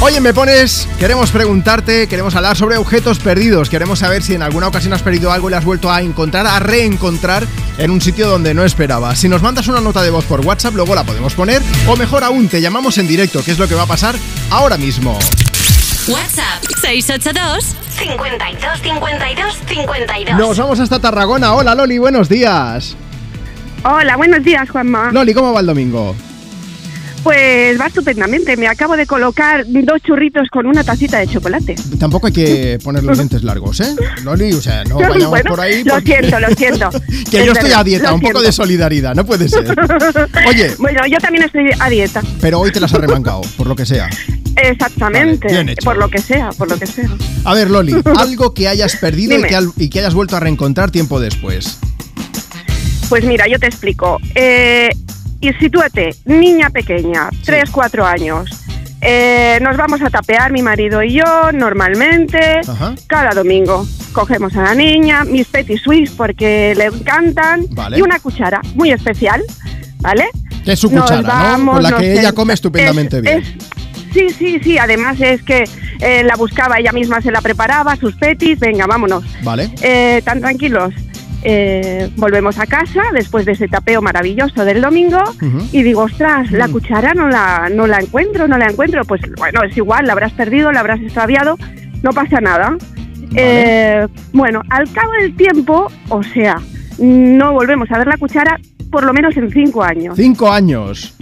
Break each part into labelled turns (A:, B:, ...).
A: Oye, queremos preguntarte, queremos hablar sobre objetos perdidos. Queremos saber si en alguna ocasión has perdido algo y lo has vuelto a encontrar, a reencontrar en un sitio donde no esperabas. Si nos mandas una nota de voz por WhatsApp, luego la podemos poner. O mejor aún, te llamamos en directo, que es lo que va a pasar ahora mismo.
B: WhatsApp 682 52 52 52.
A: Nos vamos hasta Tarragona. Hola, Loli, buenos días.
C: Hola, buenos días, Juanma.
A: Loli, ¿cómo va el domingo?
C: Pues va estupendamente. Me acabo de colocar 2 churritos con una tacita de chocolate.
A: Tampoco hay que poner los dientes largos, ¿eh, Loli? O sea, no vayamos
C: bueno,
A: por ahí.
C: Lo siento.
A: Que
C: Es
A: yo estoy
C: verdad,
A: a dieta,
C: lo
A: un poco
C: siento.
A: de solidaridad, no puede ser. Oye.
C: Bueno, yo también estoy a dieta.
A: Pero hoy te las has remangado, por lo que sea.
C: Exactamente.
A: Vale, bien hecho.
C: Por lo que sea.
A: A ver, Loli, algo que hayas perdido y que hayas vuelto a reencontrar tiempo después.
C: Pues mira, yo te explico. Y sitúate, niña pequeña, 3, 4 años. Nos vamos a tapear mi marido y yo normalmente.
A: Ajá.
C: Cada domingo. Cogemos a la niña, mis Petit Suisse porque le encantan.
A: Vale.
C: Y una cuchara muy especial, ¿vale?
A: Que es su cuchara, ¿no? Con la que ella come estupendamente bien.
C: Sí. Además es que la buscaba, ella misma se la preparaba, sus petis. Venga, vámonos.
A: Vale.
C: Tan tranquilos. Volvemos a casa después de ese tapeo maravilloso del domingo.
A: Uh-huh.
C: Y digo, ostras, la cuchara no la encuentro. Pues bueno, es igual, la habrás perdido, la habrás extraviado, no pasa nada.
A: Vale.
C: Bueno, al cabo del tiempo, o sea, no volvemos a ver la cuchara por lo menos en 5 años.
A: 5 años.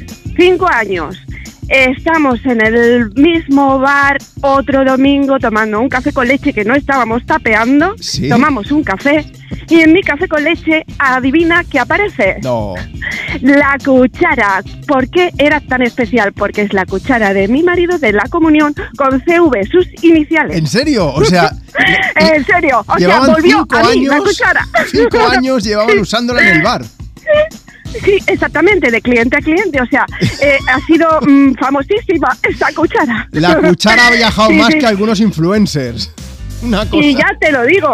C: 5 años. Estamos en el mismo bar otro domingo tomando un café con leche que no estábamos tapeando.
A: ¿Sí?
C: Tomamos un café y en mi café con leche, adivina qué aparece.
A: No.
C: La cuchara. ¿Por qué era tan especial? Porque es la cuchara de mi marido de la comunión con CV, sus iniciales.
A: ¿En serio? O sea...
C: En serio. O sea,
A: llevaban
C: volvió
A: 5
C: a mí
A: años,
C: la cuchara.
A: 5 años llevaban usándola en el bar.
C: Sí, exactamente, de cliente a cliente. O sea, ha sido famosísima esta cuchara.
A: La cuchara ha viajado más
C: Sí.
A: que algunos influencers. Una cosa.
C: Y ya te lo digo.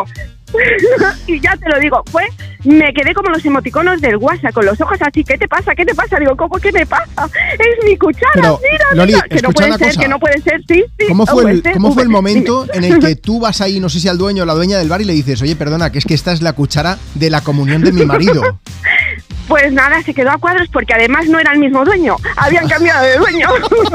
C: Me quedé como los emoticonos del WhatsApp, con los ojos así. ¿Qué te pasa? Digo, ¿cómo qué me pasa? Es mi cuchara,
A: Pero,
C: mira.
A: Loli,
C: Que no
A: escucha
C: puede
A: una
C: ser,
A: cosa.
C: que no puede ser, sí.
A: ¿Cómo fue el
C: V,
A: momento
C: dime.
A: en el que tú vas ahí, no sé si al dueño o la dueña del bar, y le dices, oye, perdona, que es que esta es la cuchara de la comunión de mi marido?
C: Pues nada, se quedó a cuadros porque además no era el mismo dueño. Habían cambiado de dueño.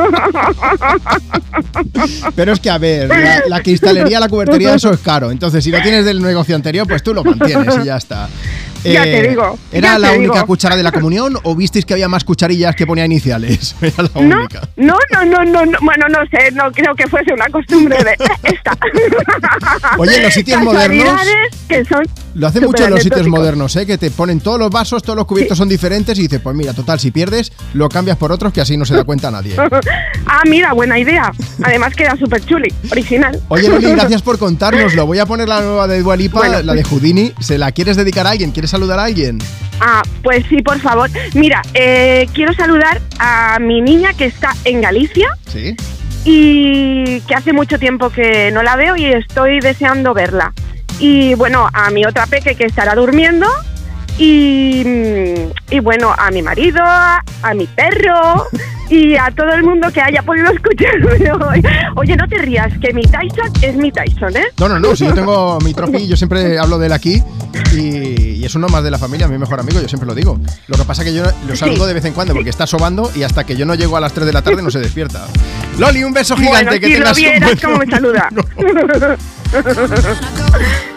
A: Pero es que, a ver, la cristalería, la cubertería, eso es caro. Entonces, si lo tienes del negocio anterior, pues tú lo mantienes y ya está.
C: Ya te digo.
A: ¿Era la única
C: digo.
A: cuchara de la comunión o visteis que había más cucharillas que ponía iniciales? Era la única.
C: No. Bueno, no sé, no creo que fuese una costumbre de esta.
A: Oye, en los sitios modernos...
C: Casualidades que son
A: Lo hace mucho en los sitios
C: superanecdóticos.
A: modernos, que te ponen todos los vasos, todos los cubiertos son diferentes y dices, pues mira, total, si pierdes, lo cambias por otros que así no se da cuenta nadie.
C: Ah, mira, buena idea. Además queda súper chuli, original.
A: Oye, Loli, gracias por contárnoslo. Voy a poner la nueva de Dua Lipa,
C: Bueno,
A: la de Houdini. ¿Se la quieres dedicar a alguien? ¿Quieres saludar a alguien?
C: Ah, pues sí, por favor. Mira, quiero saludar a mi niña que está en Galicia
A: Sí.
C: y que hace mucho tiempo que no la veo y estoy deseando verla. Y bueno, a mi otra peque que estará durmiendo y bueno, a mi marido, a mi perro y a todo el mundo que haya podido escucharme hoy. Oye, no te rías, que mi Tyson es mi Tyson, ¿eh?
A: No, si yo tengo mi Trophy, yo siempre hablo de él aquí y es uno más de la familia, mi mejor amigo, yo siempre lo digo. Lo que pasa es que yo lo saludo de vez en cuando porque está sobando y hasta que yo no llego a las 3 de la tarde no se despierta. Loli, un beso gigante,
C: Bueno,
A: que
C: si
A: tengas
C: lo vieras
A: un buen
C: cómo me saluda.